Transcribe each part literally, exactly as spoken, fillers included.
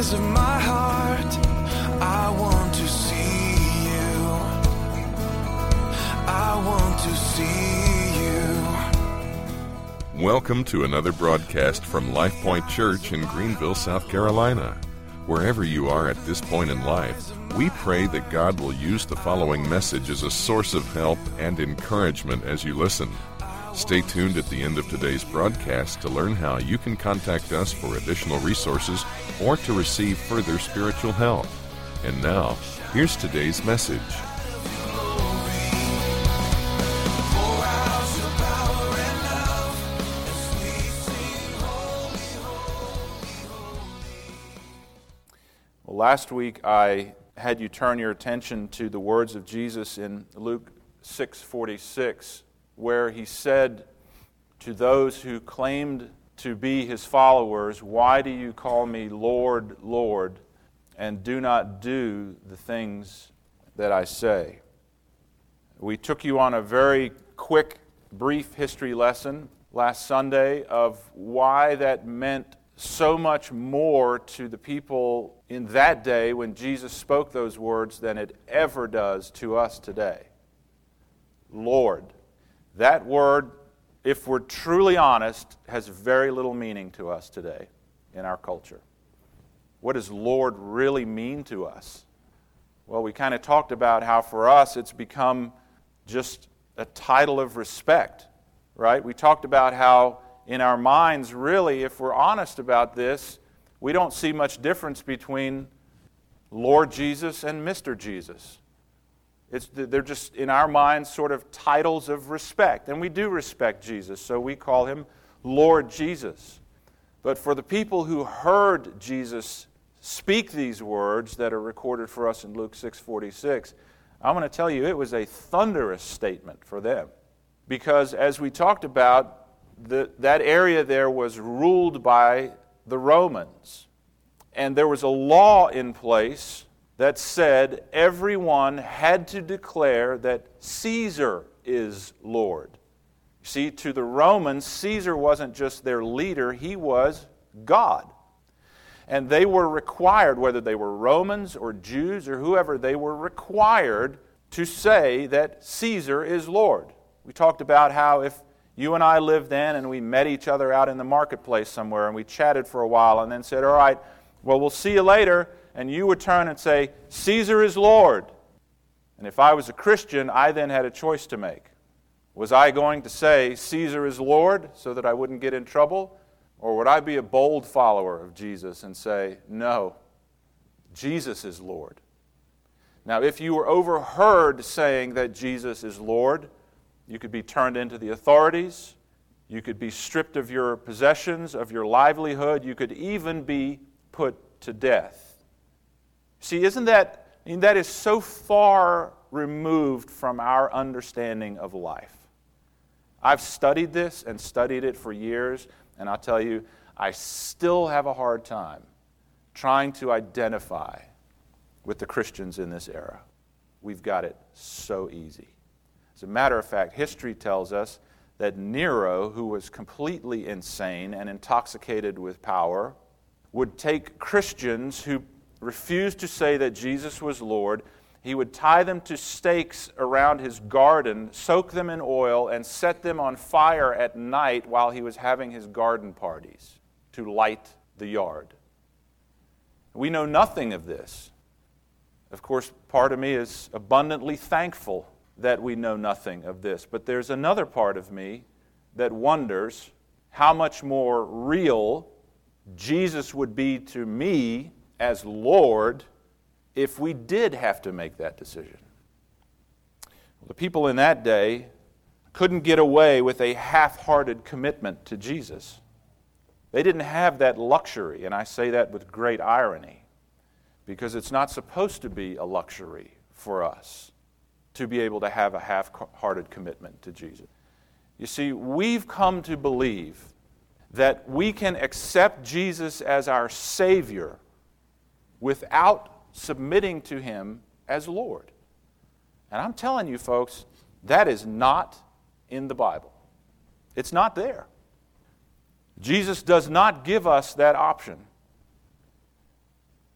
eyes of my heart, I want to see you. I want to see you. Welcome to another broadcast from Life Point Church in Greenville, South Carolina. Wherever you are at this point in life, we pray that God will use the following message as a source of help and encouragement as you listen. Stay tuned at the end of today's broadcast to learn how you can contact us for additional resources or to receive further spiritual help. And now, here's today's message. Well, last week I had you turn your attention to the words of Jesus in Luke six forty-six, where he said to those who claimed to be his followers, "Why do you call me Lord, Lord, and do not do the things that I say?" We took you on a very quick, brief history lesson last Sunday of why that meant so much more to the people in that day when Jesus spoke those words than it ever does to us today. Lord. That word, if we're truly honest, has very little meaning to us today in our culture. What does Lord really mean to us? Well, we kind of talked about how for us it's become just a title of respect, right? We talked about how in our minds, really, if we're honest about this, we don't see much difference between Lord Jesus and Mister Jesus. It's, they're just, in our minds, sort of titles of respect. And we do respect Jesus, so we call him Lord Jesus. But for the people who heard Jesus speak these words that are recorded for us in Luke six forty-six, I'm going to tell you it was a thunderous statement for them. Because as we talked about, the, that area there was ruled by the Romans. And there was a law in place that said everyone had to declare that Caesar is Lord. See, to the Romans, Caesar wasn't just their leader, he was God. And they were required, whether they were Romans or Jews or whoever, they were required to say that Caesar is Lord. We talked about how if you and I lived then and we met each other out in the marketplace somewhere and we chatted for a while and then said, all right, well, we'll see you later. And you would turn and say, Caesar is Lord. And if I was a Christian, I then had a choice to make. Was I going to say, Caesar is Lord, so that I wouldn't get in trouble? Or would I be a bold follower of Jesus and say, no, Jesus is Lord? Now, if you were overheard saying that Jesus is Lord, you could be turned into the authorities. You could be stripped of your possessions, of your livelihood. You could even be put to death. See, isn't that, I mean, that is so far removed from our understanding of life. I've studied this and studied it for years, and I'll tell you, I still have a hard time trying to identify with the Christians in this era. We've got it so easy. As a matter of fact, history tells us that Nero, who was completely insane and intoxicated with power, would take Christians who refused to say that Jesus was Lord. He would tie them to stakes around his garden, soak them in oil, and set them on fire at night while he was having his garden parties to light the yard. We know nothing of this. Of course, part of me is abundantly thankful that we know nothing of this. But there's another part of me that wonders how much more real Jesus would be to me as Lord if we did have to make that decision. Well, the people in that day couldn't get away with a half-hearted commitment to Jesus. They didn't have that luxury, and I say that with great irony, because it's not supposed to be a luxury for us to be able to have a half-hearted commitment to Jesus. You see, we've come to believe that we can accept Jesus as our Savior without submitting to Him as Lord. And I'm telling you, folks, that is not in the Bible. It's not there. Jesus does not give us that option.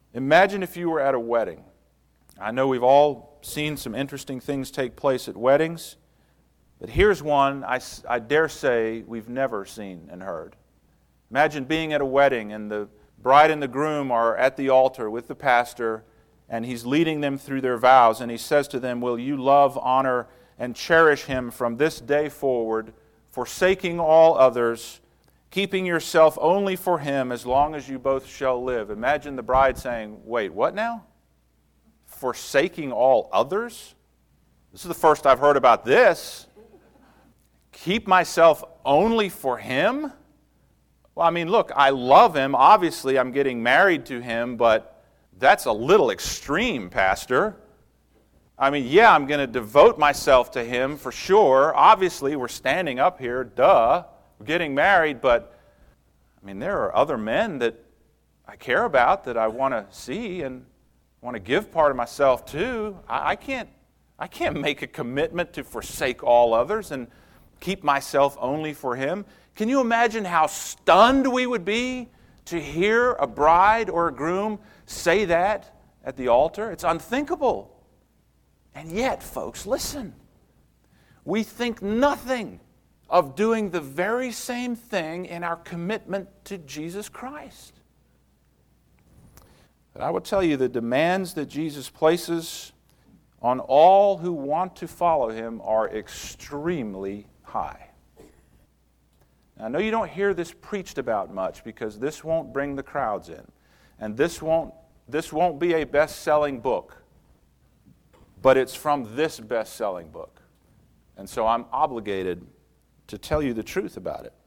Imagine if you were at a wedding. I know we've all seen some interesting things take place at weddings, but here's one I, I dare say we've never seen and heard. Imagine being at a wedding and the bride and the groom are at the altar with the pastor, and he's leading them through their vows, and he says to them, "Will you love, honor, and cherish him from this day forward, forsaking all others, keeping yourself only for him as long as you both shall live?" Imagine the bride saying, "Wait, what now? Forsaking all others? This is the first I've heard about this. Keep myself only for him? Well, I mean, look, I love him. Obviously, I'm getting married to him, but that's a little extreme, Pastor. I mean, yeah, I'm going to devote myself to him for sure. Obviously, we're standing up here, duh. We're getting married, but, I mean, there are other men that I care about that I want to see and want to give part of myself to. I, I can't, I can't make a commitment to forsake all others and keep myself only for him." Can you imagine how stunned we would be to hear a bride or a groom say that at the altar? It's unthinkable. And yet, folks, listen. We think nothing of doing the very same thing in our commitment to Jesus Christ. But I will tell you, the demands that Jesus places on all who want to follow him are extremely high. Now, I know you don't hear this preached about much because this won't bring the crowds in. And this won't, this won't be a best-selling book. But it's from this best-selling book. And so I'm obligated to tell you the truth about it.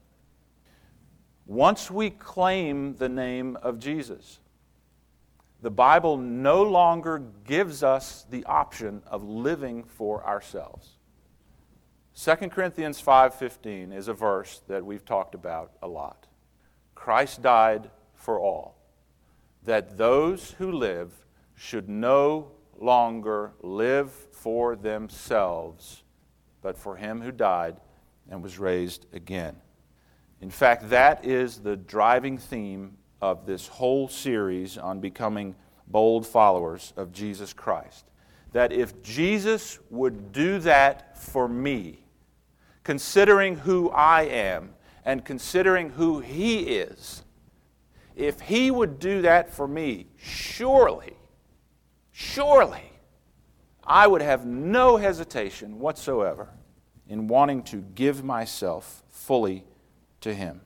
Once we claim the name of Jesus, the Bible no longer gives us the option of living for ourselves. Second Corinthians five fifteen is a verse that we've talked about a lot. Christ died for all, that those who live should no longer live for themselves, but for him who died and was raised again. In fact, that is the driving theme of this whole series on becoming bold followers of Jesus Christ. That if Jesus would do that for me, considering who I am and considering who he is, if he would do that for me, surely, surely, I would have no hesitation whatsoever in wanting to give myself fully to him.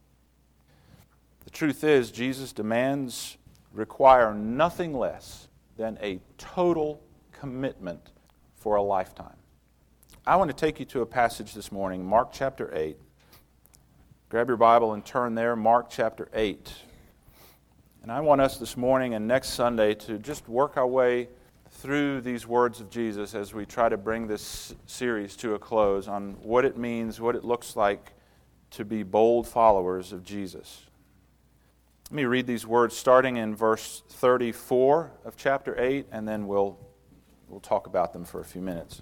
The truth is, Jesus' demands require nothing less than a total commitment for a lifetime. I want to take you to a passage this morning, Mark chapter eight. Grab your Bible and turn there, Mark chapter eight. And I want us this morning and next Sunday to just work our way through these words of Jesus as we try to bring this series to a close on what it means, what it looks like to be bold followers of Jesus. Let me read these words starting in verse thirty-four of chapter eight, and then we'll, we'll talk about them for a few minutes.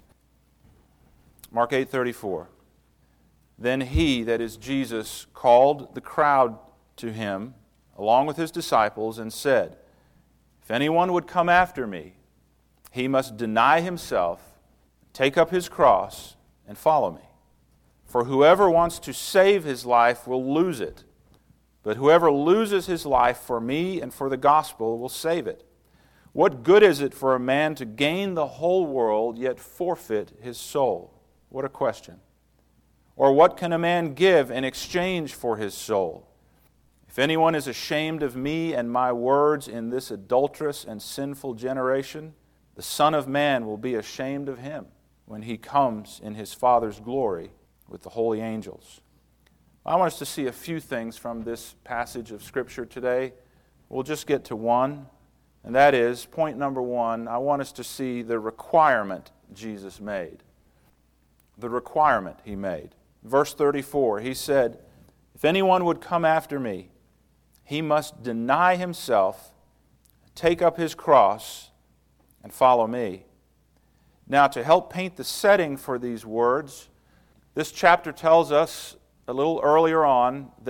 Mark eight thirty-four. Then he, that is Jesus, called the crowd to him along with his disciples and said, "If anyone would come after me, he must deny himself, take up his cross, and follow me. For whoever wants to save his life will lose it, but whoever loses his life for me and for the gospel will save it. What good is it for a man to gain the whole world yet forfeit his soul?" What a question. Or what can a man give in exchange for his soul? If anyone is ashamed of me and my words in this adulterous and sinful generation, the Son of Man will be ashamed of him when he comes in his Father's glory with the holy angels. I want us to see a few things from this passage of Scripture today. We'll just get to one, and that is, point number one, I want us to see the requirement Jesus made. The requirement he made. Verse thirty-four, he said, "If anyone would come after me, he must deny himself, take up his cross, and follow me." Now, to help paint the setting for these words, this chapter tells us a little earlier on that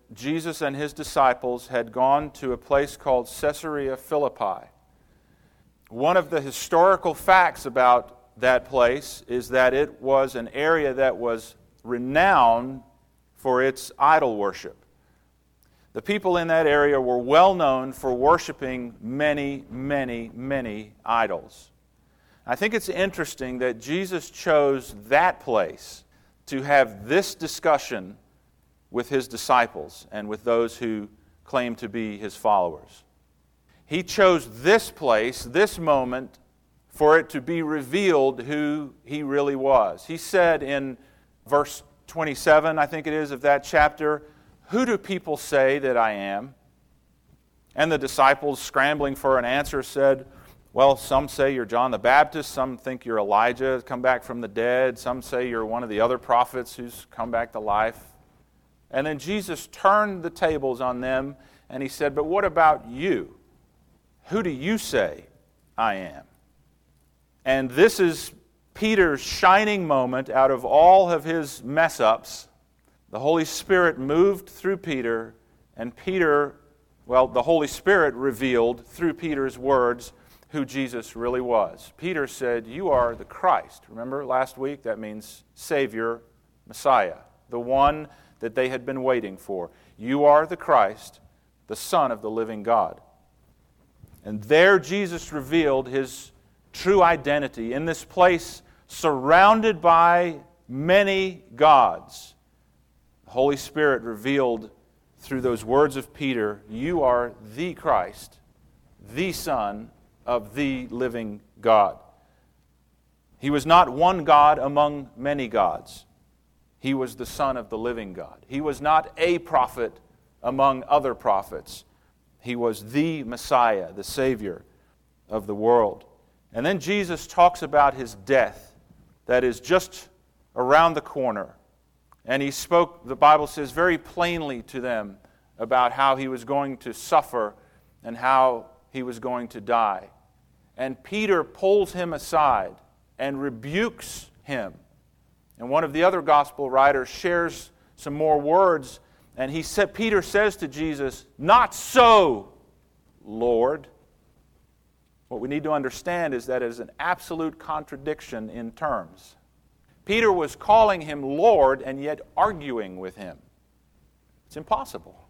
Jesus and his disciples had gone to a place called Caesarea Philippi. One of the historical facts about that place is that it was an area that was renowned for its idol worship. The people in that area were well known for worshiping many, many, many idols. I think it's interesting that Jesus chose that place to have this discussion with his disciples and with those who claim to be his followers. He chose this place, this moment, for it to be revealed who he really was. He said in verse twenty-seven, I think it is, of that chapter, "Who do people say that I am?" And the disciples, scrambling for an answer, said, "Well, some say you're John the Baptist, some think you're Elijah, come back from the dead, some say you're one of the other prophets who's come back to life." And then Jesus turned the tables on them and he said, "But what about you? Who do you say I am?" And this is Peter's shining moment out of all of his mess-ups. The Holy Spirit moved through Peter, and Peter, well, the Holy Spirit revealed through Peter's words who Jesus really was. Peter said, "You are the Christ." Remember last week? That means Savior, Messiah, the one that they had been waiting for. You are the Christ, the Son of the living God. And there Jesus revealed his true identity in this place surrounded by many gods. The Holy Spirit revealed through those words of Peter, "You are the Christ, the Son of the living God." He was not one God among many gods. He was the Son of the living God. He was not a prophet among other prophets. He was the Messiah, the Savior of the world. And then Jesus talks about his death that is just around the corner. And he spoke, the Bible says, very plainly to them about how he was going to suffer and how he was going to die. And Peter pulls him aside and rebukes him. And one of the other gospel writers shares some more words, and he said, Peter says to Jesus, "Not so, Lord." What we need to understand is that it is an absolute contradiction in terms. Peter was calling him Lord and yet arguing with him. It's impossible.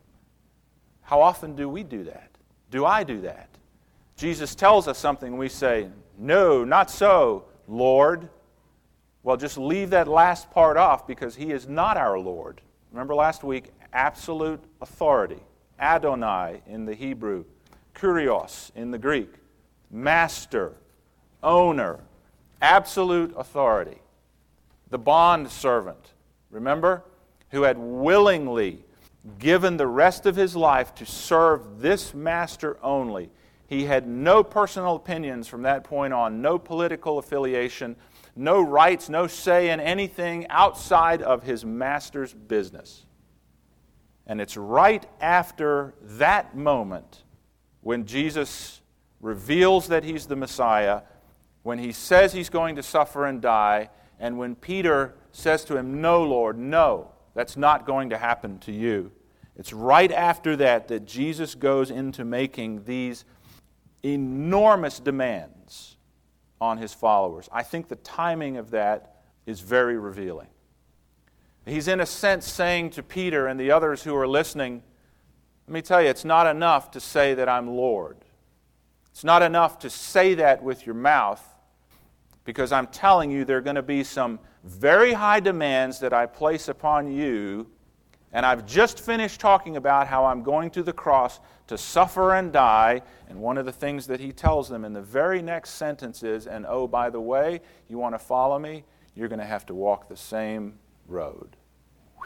How often do we do that? Do I do that? Jesus tells us something and we say, "No, not so, Lord." Well, just leave that last part off because he is not our Lord. Remember last week, absolute authority. Adonai in the Hebrew, Kurios in the Greek, master, owner, absolute authority. The bond servant, remember, who had willingly given the rest of his life to serve this master only. He had no personal opinions from that point on, no political affiliation, no rights, no say in anything outside of his master's business. And it's right after that moment when Jesus reveals that he's the Messiah, when he says he's going to suffer and die, and when Peter says to him, "No, Lord, no, that's not going to happen to you." It's right after that that Jesus goes into making these enormous demands on his followers. I think the timing of that is very revealing. He's in a sense saying to Peter and the others who are listening, let me tell you, it's not enough to say that I'm Lord. It's not enough to say that with your mouth, because I'm telling you there are going to be some very high demands that I place upon you, and I've just finished talking about how I'm going to the cross to suffer and die, and one of the things that he tells them in the very next sentence is, and oh, by the way, you want to follow me? You're going to have to walk the same road. Whew.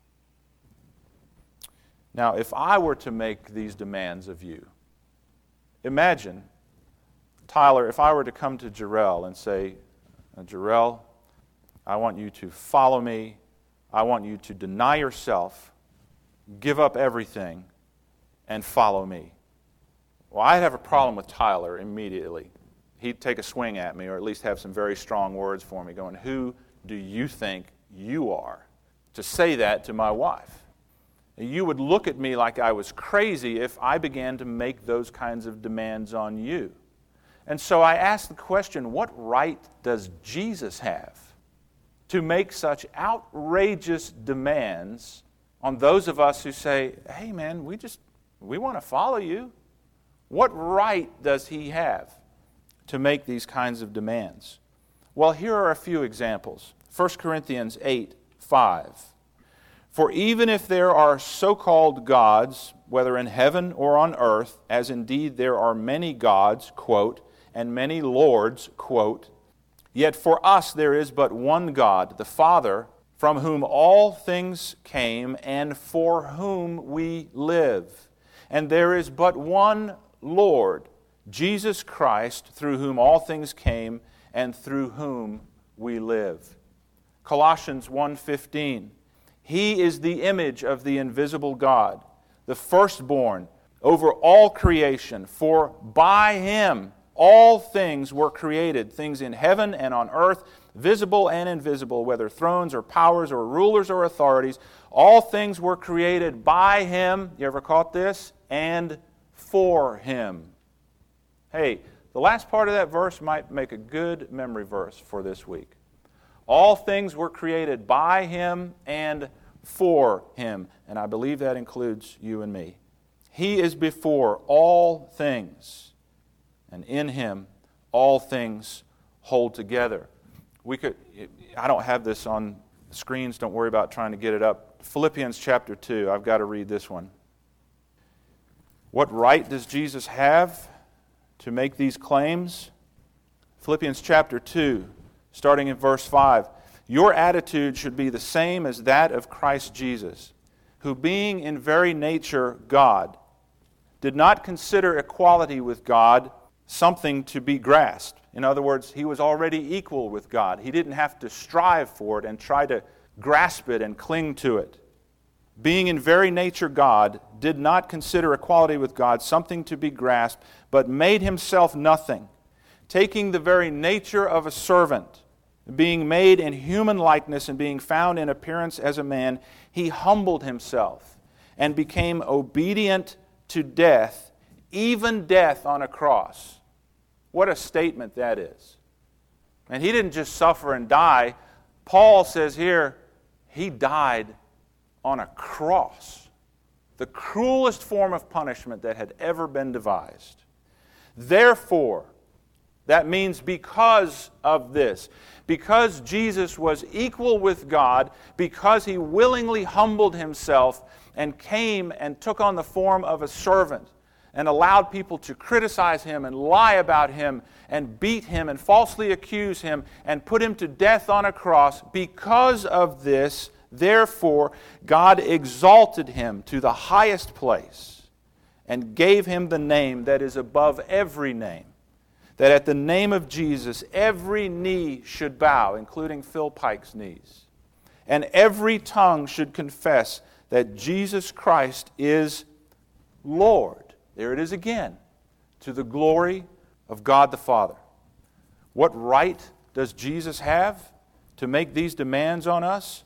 Now, if I were to make these demands of you, imagine, Tyler, if I were to come to Jarrell and say, Jarrell, I want you to follow me. I want you to deny yourself, give up everything, and follow me. Well, I'd have a problem with Tyler immediately. He'd take a swing at me, or at least have some very strong words for me, going, "Who do you think you are to say that to my wife?" You would look at me like I was crazy if I began to make those kinds of demands on you. And so I ask the question, what right does Jesus have to make such outrageous demands on those of us who say, hey man, we just, we want to follow you? What right does he have to make these kinds of demands? Well, here are a few examples. First Corinthians eight five. For even if there are so-called gods, whether in heaven or on earth, as indeed there are many gods, quote, and many lords, quote, yet for us there is but one God, the Father, from whom all things came and for whom we live. And there is but one Lord, Jesus Christ, through whom all things came and through whom we live. Colossians one fifteen. He is the image of the invisible God, the firstborn over all creation. For by him all things were created, things in heaven and on earth, visible and invisible, whether thrones or powers or rulers or authorities. All things were created by him. You ever caught this? And for him. Hey, the last part of that verse might make a good memory verse for this week. All things were created by him and for him. And I believe that includes you and me. He is before all things, and in him all things hold together. We could, I don't have this on the screens, don't worry about trying to get it up. Philippians chapter two, I've got to read this one. What right does Jesus have to make these claims? Philippians chapter two, starting in verse five. Your attitude should be the same as that of Christ Jesus, who being in very nature God, did not consider equality with God something to be grasped. In other words, he was already equal with God. He didn't have to strive for it and try to grasp it and cling to it. Being in very nature God, did not consider equality with God something to be grasped, but made himself nothing, taking the very nature of a servant. Being made in human likeness and being found in appearance as a man, he humbled himself and became obedient to death, even death on a cross. What a statement that is. And he didn't just suffer and die. Paul says here, he died on a cross. The cruelest form of punishment that had ever been devised. Therefore, that means because of this, because Jesus was equal with God, because he willingly humbled himself and came and took on the form of a servant and allowed people to criticize him and lie about him and beat him and falsely accuse him and put him to death on a cross, because of this, therefore, God exalted him to the highest place and gave him the name that is above every name, that at the name of Jesus, every knee should bow, including Phil Pike's knees, and every tongue should confess that Jesus Christ is Lord. There it is again, to the glory of God the Father. What right does Jesus have to make these demands on us?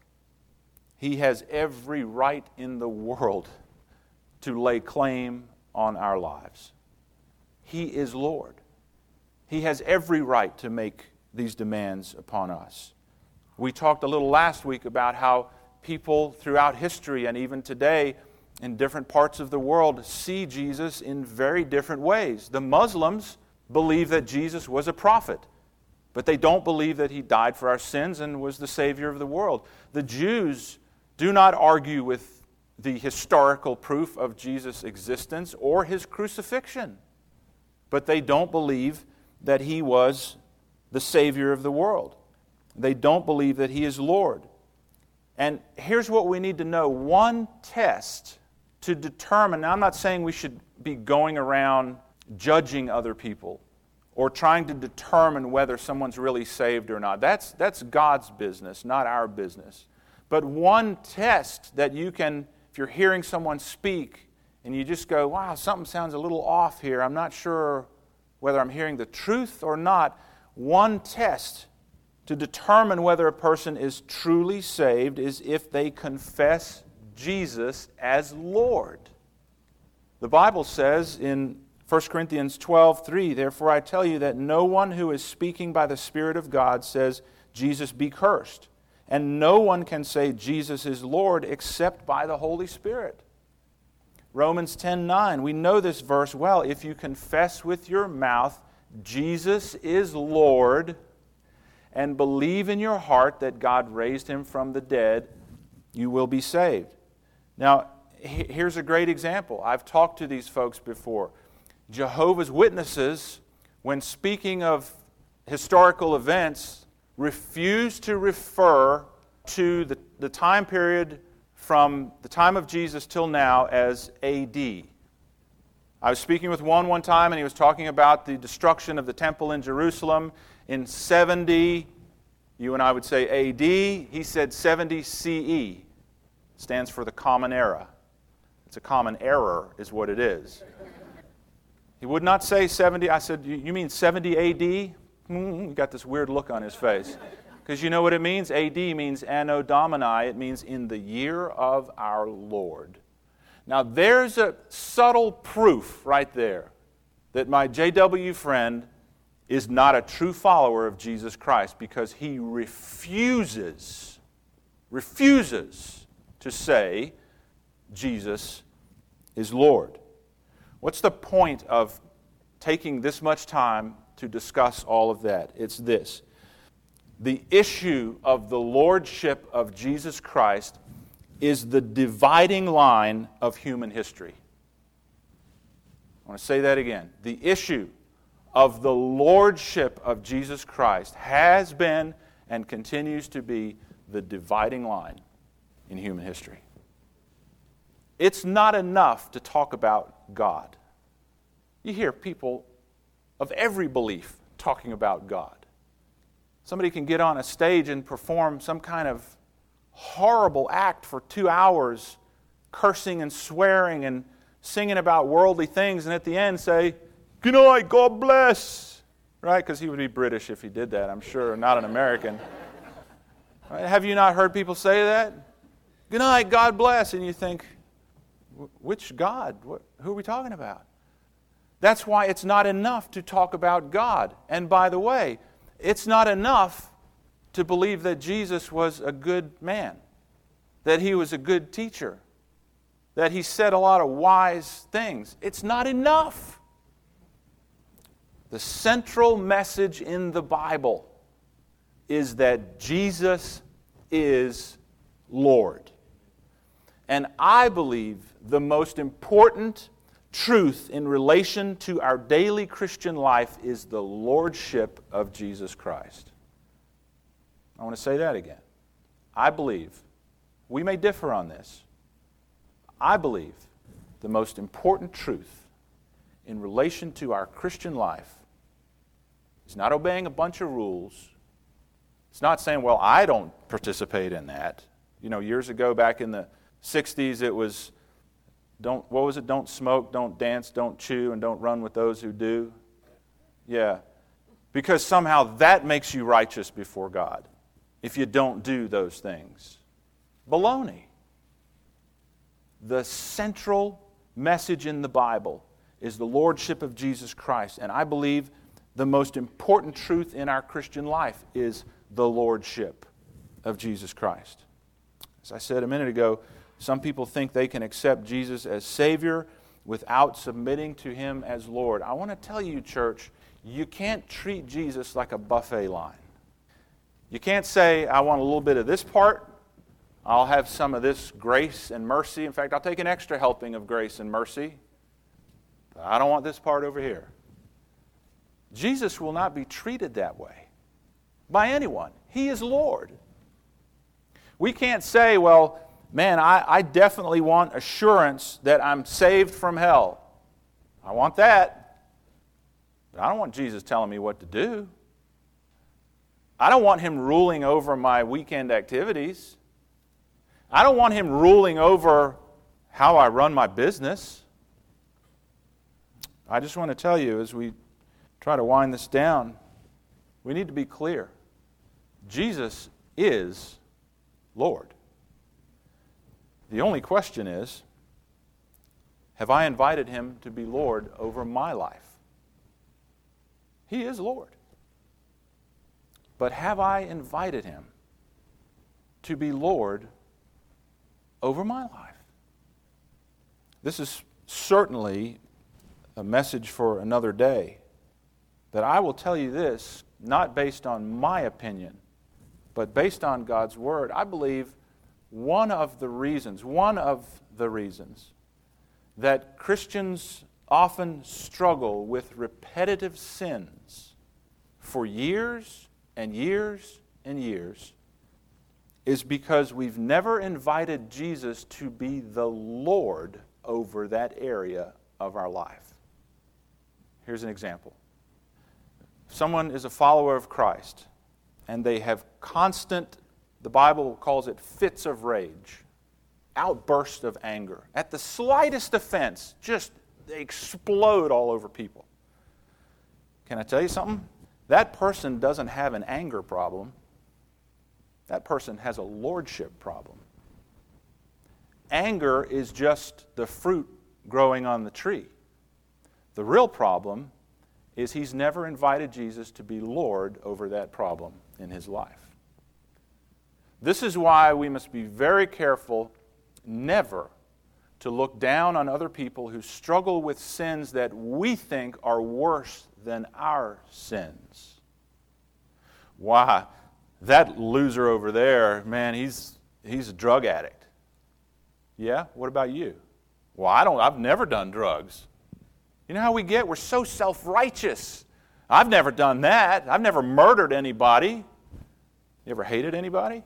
He has every right in the world to lay claim on our lives. He is Lord. He has every right to make these demands upon us. We talked a little last week about how people throughout history and even today in different parts of the world see Jesus in very different ways. The Muslims believe that Jesus was a prophet, but they don't believe that he died for our sins and was the Savior of the world. The Jews do not argue with the historical proof of Jesus' existence or his crucifixion, but they don't believe that he was the Savior of the world. They don't believe that he is Lord. And here's what we need to know. One test to determine, now I'm not saying we should be going around judging other people or trying to determine whether someone's really saved or not. That's, that's God's business, not our business. But one test that you can, if you're hearing someone speak and you just go, wow, something sounds a little off here, I'm not sure whether I'm hearing the truth or not, one test to determine whether a person is truly saved is if they confess Jesus as Lord. The Bible says in First Corinthians twelve three, therefore I tell you that no one who is speaking by the Spirit of God says, Jesus be cursed. And no one can say Jesus is Lord except by the Holy Spirit. Romans ten nine, we know this verse well. If you confess with your mouth Jesus is Lord and believe in your heart that God raised him from the dead, you will be saved. Now, here's a great example. I've talked to these folks before. Jehovah's Witnesses, when speaking of historical events, refuse to refer to the, the time period from the time of Jesus till now as A D. I was speaking with one one time, and he was talking about the destruction of the temple in Jerusalem in seventy, you and I would say A D. He said seventy C E. Stands for the Common Era. It's a common error is what it is. He would not say seventy. I said, you mean seventy A D? Mm, he got this weird look on his face. Because you know what it means? A D means Anno Domini. It means in the year of our Lord. Now there's a subtle proof right there that my J W friend is not a true follower of Jesus Christ, because he refuses, refuses to say Jesus is Lord. What's the point of taking this much time to discuss all of that? It's this. The issue of the lordship of Jesus Christ is the dividing line of human history. I want to say that again. The issue of the lordship of Jesus Christ has been and continues to be the dividing line in human history. It's not enough to talk about God. You hear people of every belief talking about God. Somebody can get on a stage and perform some kind of horrible act for two hours, cursing and swearing and singing about worldly things, and at the end say, "Good night, God bless." Right? Because he would be British if he did that, I'm sure, not an American. Right? Have you not heard people say that? "Good night, God bless." And you think, which God? What, who are we talking about? That's why it's not enough to talk about God. And by the way, it's not enough to believe that Jesus was a good man, that he was a good teacher, that he said a lot of wise things. It's not enough. The central message in the Bible is that Jesus is Lord. And I believe the most important truth in relation to our daily Christian life is the lordship of Jesus Christ. I want to say that again. I believe, we may differ on this, I believe the most important truth in relation to our Christian life is not obeying a bunch of rules. It's not saying, well, I don't participate in that. You know, years ago, back in the sixties, it was, don't, what was it? Don't smoke, don't dance, don't chew, and don't run with those who do. Yeah. Because somehow that makes you righteous before God if you don't do those things. Baloney. The central message in the Bible is the lordship of Jesus Christ. And I believe the most important truth in our Christian life is the lordship of Jesus Christ. As I said a minute ago, some people think they can accept Jesus as Savior without submitting to Him as Lord. I want to tell you, church, you can't treat Jesus like a buffet line. You can't say, I want a little bit of this part, I'll have some of this grace and mercy. In fact, I'll take an extra helping of grace and mercy, but I don't want this part over here. Jesus will not be treated that way by anyone. He is Lord. We can't say, well, man, I, I definitely want assurance that I'm saved from hell. I want that. But I don't want Jesus telling me what to do. I don't want Him ruling over my weekend activities. I don't want Him ruling over how I run my business. I just want to tell you, as we try to wind this down, we need to be clear. Jesus is Lord. The only question is, have I invited him to be Lord over my life? He is Lord. But have I invited him to be Lord over my life? This is certainly a message for another day. But I will tell you this, not based on my opinion, but based on God's Word. I believe one of the reasons, one of the reasons that Christians often struggle with repetitive sins for years and years and years is because we've never invited Jesus to be the Lord over that area of our life. Here's an example. Someone is a follower of Christ, and they have constant, the Bible calls it fits of rage, outbursts of anger. At the slightest offense, just they explode all over people. Can I tell you something? That person doesn't have an anger problem. That person has a lordship problem. Anger is just the fruit growing on the tree. The real problem is he's never invited Jesus to be Lord over that problem in his life. This is why we must be very careful never to look down on other people who struggle with sins that we think are worse than our sins. Why, that loser over there, man, he's he's a drug addict. Yeah? What about you? Well, I don't, I've never done drugs. You know how we get? We're so self-righteous. I've never done that. I've never murdered anybody. You ever hated anybody?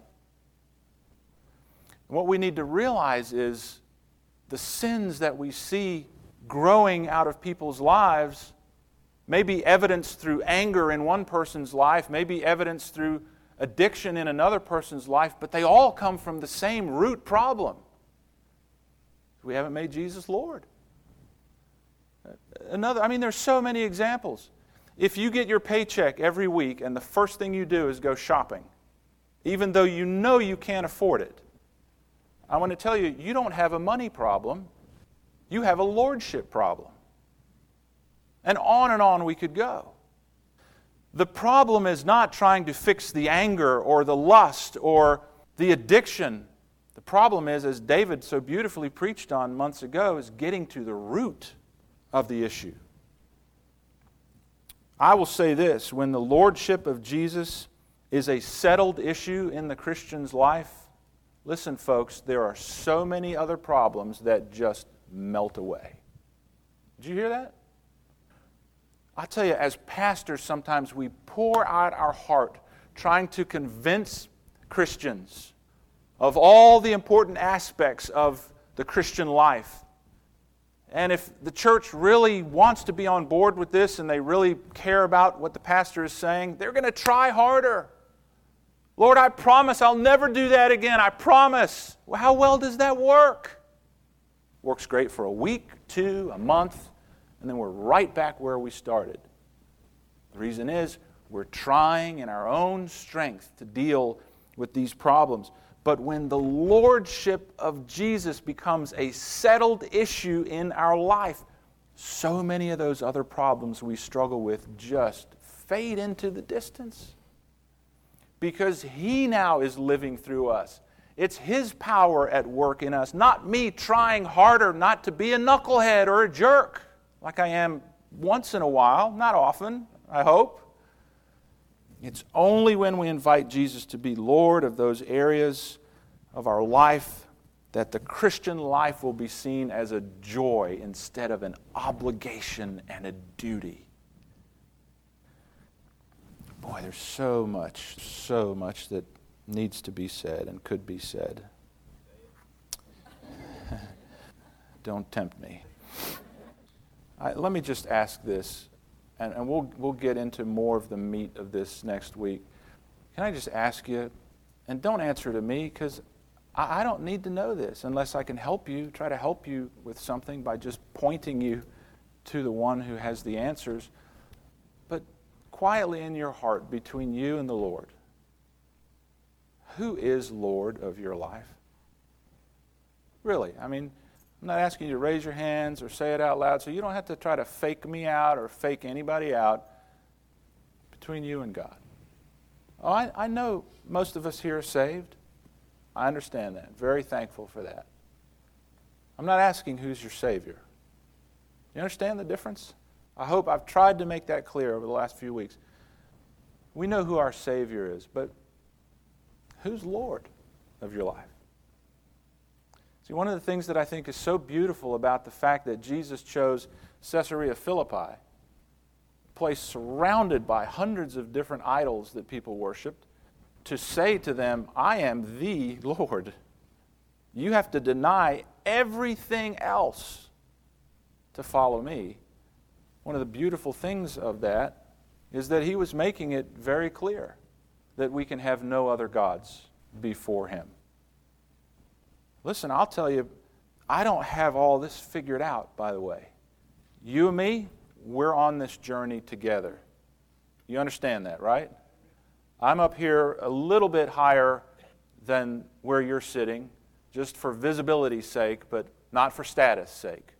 And what we need to realize is the sins that we see growing out of people's lives may be evidenced through anger in one person's life, may be evidenced through addiction in another person's life, but they all come from the same root problem. We haven't made Jesus Lord. Another, I mean, there's so many examples. If you get your paycheck every week and the first thing you do is go shopping, even though you know you can't afford it, I want to tell you, you don't have a money problem. You have a lordship problem. And on and on we could go. The problem is not trying to fix the anger or the lust or the addiction. The problem is, as David so beautifully preached on months ago, is getting to the root of the issue. I will say this, when the lordship of Jesus is a settled issue in the Christian's life, listen, folks, there are so many other problems that just melt away. Did you hear that? I tell you, as pastors, sometimes we pour out our heart trying to convince Christians of all the important aspects of the Christian life. And if the church really wants to be on board with this and they really care about what the pastor is saying, they're going to try harder. Lord, I promise I'll never do that again. I promise. Well, how well does that work? Works great for a week, two, a month, and then we're right back where we started. The reason is we're trying in our own strength to deal with these problems. But when the lordship of Jesus becomes a settled issue in our life, so many of those other problems we struggle with just fade into the distance. Because He now is living through us. It's His power at work in us, not me trying harder not to be a knucklehead or a jerk, like I am once in a while, not often, I hope. It's only when we invite Jesus to be Lord of those areas of our life that the Christian life will be seen as a joy instead of an obligation and a duty. Boy, there's so much, so much that needs to be said and could be said. Don't tempt me. I, let me just ask this, and, and we'll we'll get into more of the meat of this next week. Can I just ask you, and don't answer to me, because I, I don't need to know this unless I can help you, try to help you with something by just pointing you to the one who has the answers. But quietly in your heart, between you and the Lord, who is Lord of your life? Really. I mean, I'm not asking you to raise your hands or say it out loud, so you don't have to try to fake me out or fake anybody out. Between you and God. Oh, I, I know most of us here are saved. I understand that. Very thankful for that. I'm not asking who's your Savior. You understand the difference? I hope I've tried to make that clear over the last few weeks. We know who our Savior is, but who's Lord of your life? See, one of the things that I think is so beautiful about the fact that Jesus chose Caesarea Philippi, place surrounded by hundreds of different idols that people worshiped, to say to them, I am the Lord. You have to deny everything else to follow me. One of the beautiful things of that is that he was making it very clear that we can have no other gods before him. Listen, I'll tell you, I don't have all this figured out, by the way. You and me, we're on this journey together. You understand that, right? I'm up here a little bit higher than where you're sitting, just for visibility's sake, but not for status' sake.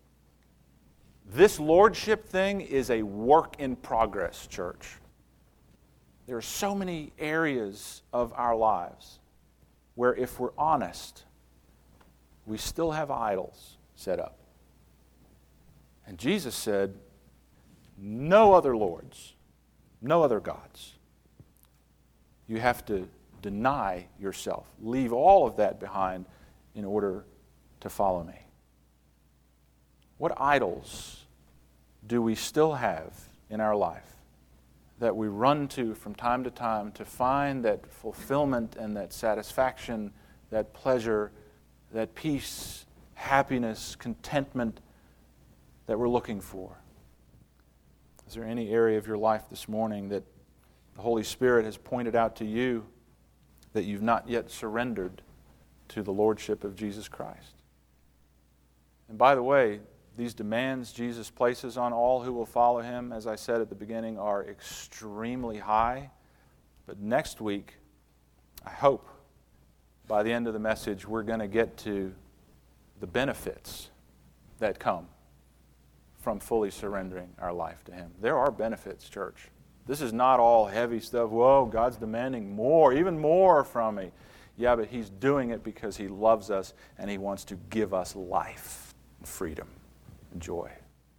This lordship thing is a work in progress, church. There are so many areas of our lives where, if we're honest, we still have idols set up. And Jesus said, no other lords, no other gods. You have to deny yourself. Leave all of that behind in order to follow me. What idols do we still have in our life that we run to from time to time to find that fulfillment and that satisfaction, that pleasure, that peace, happiness, contentment that we're looking for? Is there any area of your life this morning that the Holy Spirit has pointed out to you that you've not yet surrendered to the Lordship of Jesus Christ? And by the way, these demands Jesus places on all who will follow him, as I said at the beginning, are extremely high. But next week, I hope, by the end of the message, we're going to get to the benefits that come from fully surrendering our life to him. There are benefits, church. This is not all heavy stuff. Whoa, God's demanding more, even more from me. Yeah, but he's doing it because he loves us and he wants to give us life and freedom and joy.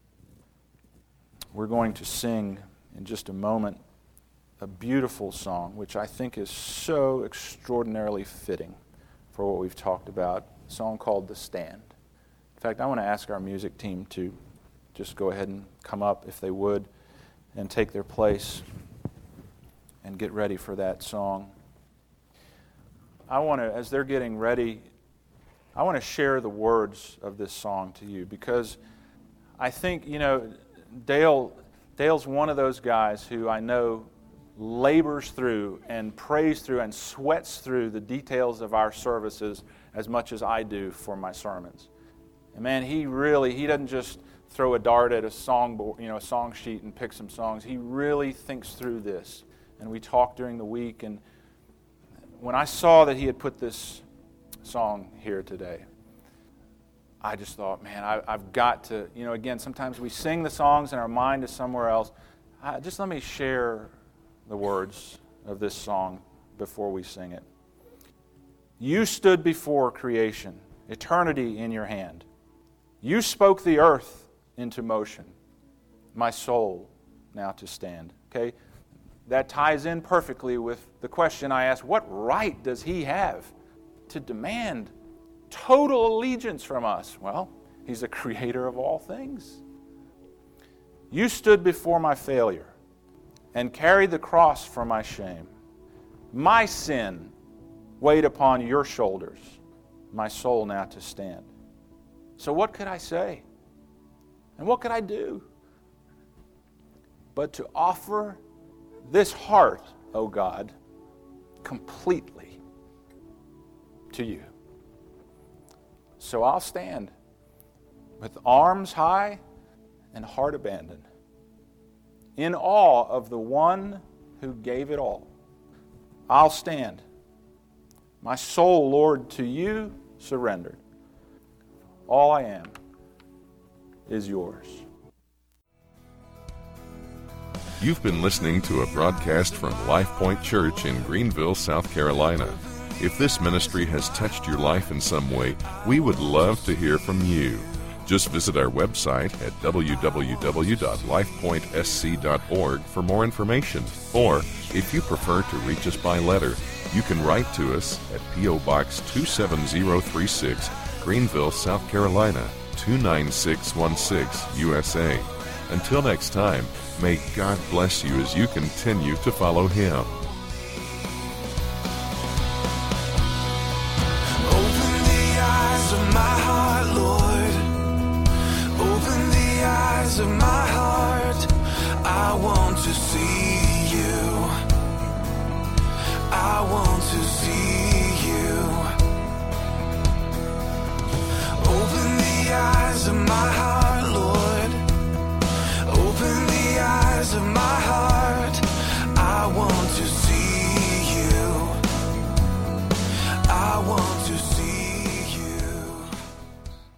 We're going to sing in just a moment a beautiful song, which I think is so extraordinarily fitting for what we've talked about, a song called The Stand. In fact, I want to ask our music team to just go ahead and come up, if they would, and take their place and get ready for that song. I want to, as they're getting ready, I want to share the words of this song to you, because I think, you know, Dale, Dale's one of those guys who I know labors through and prays through and sweats through the details of our services as much as I do for my sermons. And man, he really, he doesn't just throw a dart at a song board, you know, a song sheet and pick some songs. He really thinks through this. And we talked during the week, and when I saw that he had put this song here today, I just thought, man, I, I've got to, you know, again, sometimes we sing the songs and our mind is somewhere else. I, just let me share the words of this song before we sing it. You stood before creation, eternity in your hand. You spoke the earth into motion, my soul now to stand. Okay, that ties in perfectly with the question I asked, what right does he have to demand total allegiance from us? Well, he's the creator of all things. You stood before my failure and carried the cross for my shame. My sin weighed upon your shoulders, my soul now to stand. So what could I say? And what could I do? But to offer this heart, O God, completely to you. So I'll stand with arms high and heart abandoned, in awe of the one who gave it all. I'll stand, my soul, Lord, to you surrendered. all I am is yours. You've been listening to a broadcast from Life Point Church in Greenville, South Carolina. If this ministry has touched your life in some way, we would love to hear from you. Just visit our website at w w w dot life point s c dot org for more information. Or, if you prefer to reach us by letter, you can write to us at P O. Box two seven zero three six, Greenville, South Carolina, two nine six one six, U S A. Until next time, may God bless you as you continue to follow Him. Open the eyes of my heart, Lord. Open the eyes of my heart. I want to see